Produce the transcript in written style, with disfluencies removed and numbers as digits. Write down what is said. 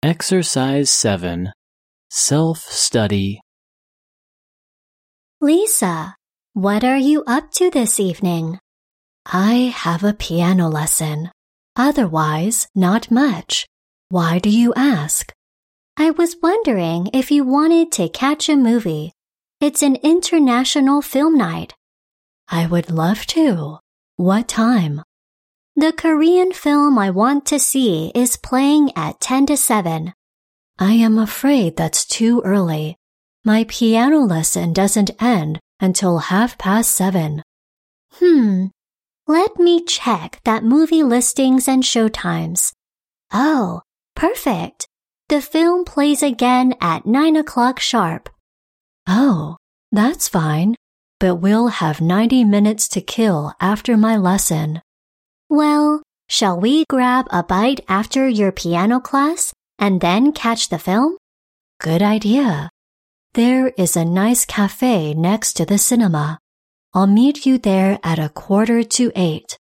Exercise 7. Self-study. Lisa, what are you up to this evening? I have a piano lesson. Otherwise, not much. Why do you ask? I was wondering if you wanted to catch a movie. It's an international film night. I would love to. What time? The Korean film I want to see is playing at 10 to 7. I am afraid that's too early. My piano lesson doesn't end until 7:30. Let me check that movie listings and showtimes. Oh, perfect. The film plays again at 9 o'clock sharp. Oh, that's fine, but we'll have 90 minutes to kill after my lesson. Well, shall we grab a bite after your piano class and then catch the film? Good idea. There is a nice cafe next to the cinema. I'll meet you there at 7:45.